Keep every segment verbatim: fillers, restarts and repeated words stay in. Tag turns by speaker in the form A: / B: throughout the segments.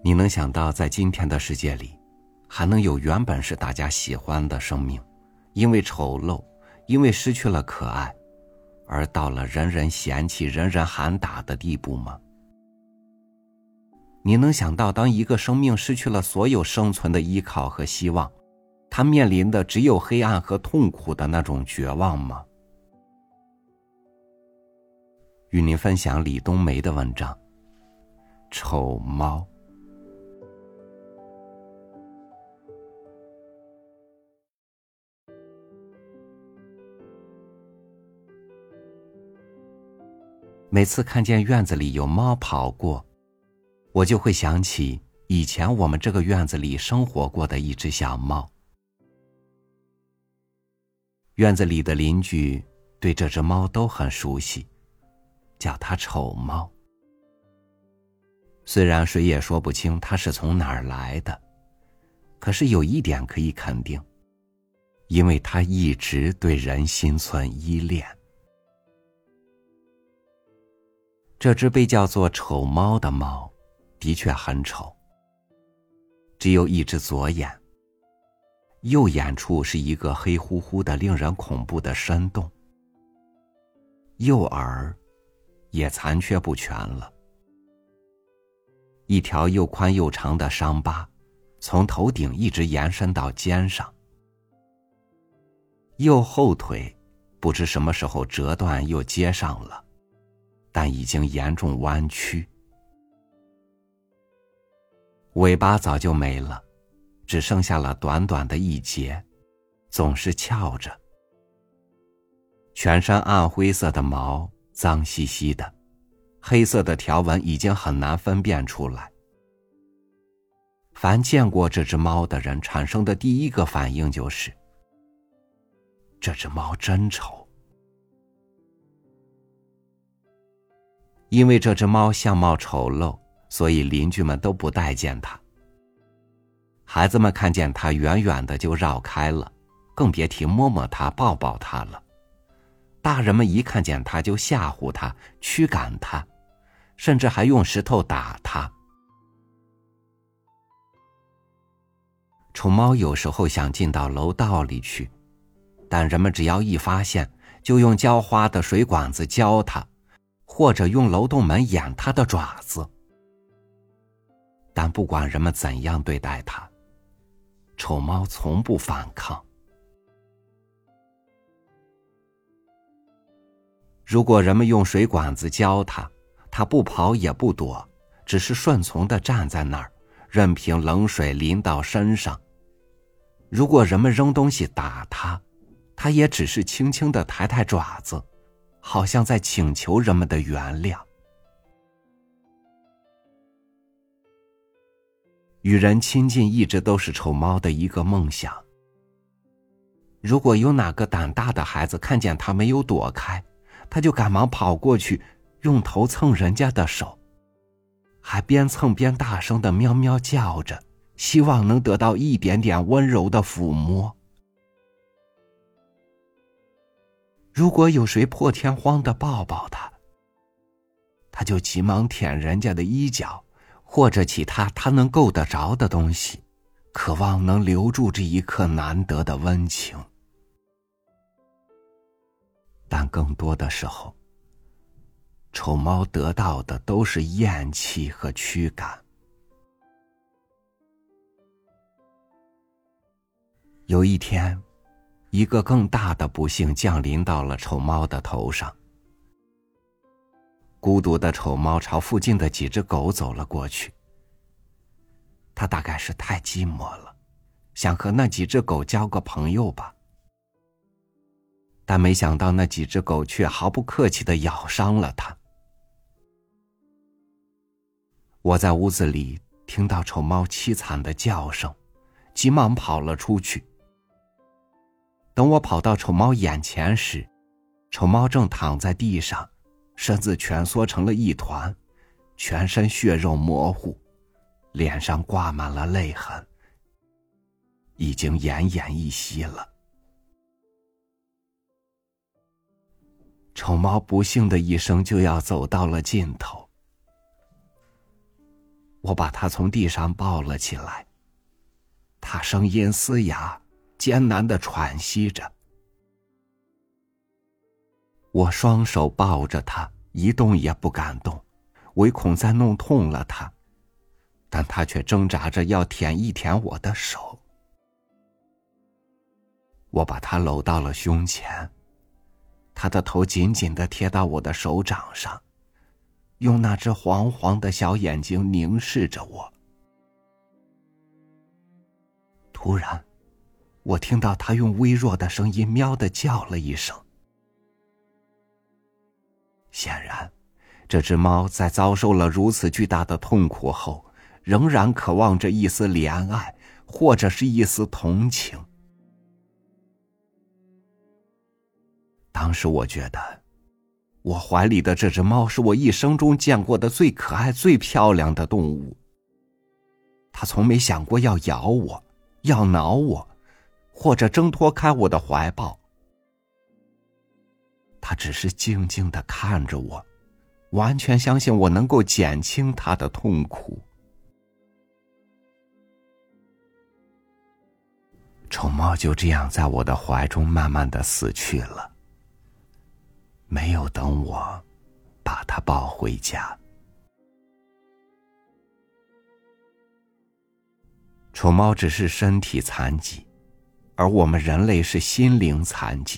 A: 你能想到在今天的世界里，还能有原本是大家喜欢的生命，因为丑陋，因为失去了可爱，而到了人人嫌弃人人喊打的地步吗？你能想到当一个生命失去了所有生存的依靠和希望，他面临的只有黑暗和痛苦的那种绝望吗？与您分享李冬梅的文章《丑猫》。每次看见院子里有猫跑过，我就会想起以前我们这个院子里生活过的一只小猫。院子里的邻居对这只猫都很熟悉，叫它丑猫。虽然谁也说不清它是从哪儿来的，可是有一点可以肯定，因为它一直对人心存依恋。这只被叫做丑猫的猫的确很丑，只有一只左眼，右眼处是一个黑乎乎的令人恐怖的深洞，右耳也残缺不全了，一条又宽又长的伤疤从头顶一直延伸到肩上，右后腿不知什么时候折断又接上了，但已经严重弯曲。尾巴早就没了，只剩下了短短的一截，总是翘着。全身暗灰色的毛，脏兮兮的，黑色的条纹已经很难分辨出来。凡见过这只猫的人产生的第一个反应就是，这只猫真丑。因为这只猫相貌丑陋，所以邻居们都不待见它。孩子们看见它远远的就绕开了，更别提摸摸它抱抱它了。大人们一看见它就吓唬它，驱赶它，甚至还用石头打它。丑猫有时候想进到楼道里去，但人们只要一发现，就用浇花的水管子浇它，或者用楼洞门掩它的爪子。但不管人们怎样对待它，丑猫从不反抗。如果人们用水管子浇它，它不跑也不躲，只是顺从地站在那儿，任凭冷水淋到身上。如果人们扔东西打它，它也只是轻轻地抬抬爪子，好像在请求人们的原谅。与人亲近一直都是丑猫的一个梦想。如果有哪个胆大的孩子看见它没有躲开，他就赶忙跑过去，用头蹭人家的手，还边蹭边大声地喵喵叫着，希望能得到一点点温柔的抚摸。如果有谁破天荒地抱抱他，他就急忙舔人家的衣角，或者其他他能够得着的东西，渴望能留住这一刻难得的温情。但更多的时候，丑猫得到的都是厌弃和驱赶。有一天，一个更大的不幸降临到了丑猫的头上。孤独的丑猫朝附近的几只狗走了过去。它大概是太寂寞了，想和那几只狗交个朋友吧。但没想到那几只狗却毫不客气地咬伤了它。我在屋子里听到丑猫凄惨的叫声，急忙跑了出去。等我跑到丑猫眼前时，丑猫正躺在地上，身子蜷缩成了一团，全身血肉模糊，脸上挂满了泪痕，已经奄奄一息了。丑猫不幸的一生就要走到了尽头。 我把他从地上抱了起来，他声音嘶哑，艰难地喘息着。我双手抱着他，一动也不敢动，唯恐再弄痛了他，但他却挣扎着要舔一舔我的手。我把他搂到了胸前，他的头紧紧地贴到我的手掌上，用那只黄黄的小眼睛凝视着我。突然，我听到他用微弱的声音喵地叫了一声。显然，这只猫在遭受了如此巨大的痛苦后，仍然渴望着一丝怜爱，或者是一丝同情。当时我觉得，我怀里的这只猫是我一生中见过的最可爱、最漂亮的动物。它从没想过要咬我，要挠我，或者挣脱开我的怀抱。它只是静静地看着我，完全相信我能够减轻它的痛苦。丑猫就这样在我的怀中慢慢地死去了，没有等我把它抱回家。丑猫只是身体残疾，而我们人类是心灵残疾。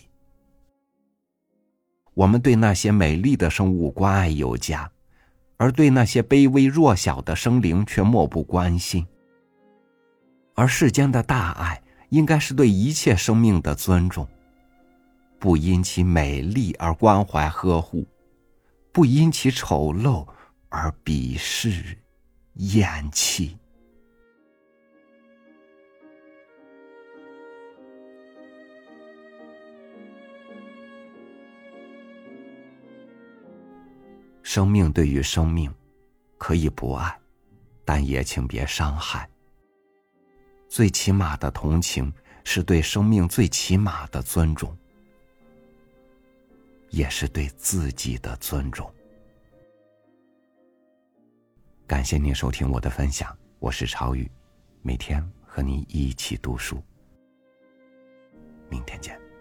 A: 我们对那些美丽的生物关爱有加，而对那些卑微弱小的生灵却漠不关心。而世间的大爱应该是对一切生命的尊重，不因其美丽而关怀呵护，不因其丑陋而鄙视厌弃。生命对于生命，可以不爱，但也请别伤害。最起码的同情是对生命最起码的尊重，也是对自己的尊重。感谢您收听我的分享，我是超宇，每天和您一起读书。明天见。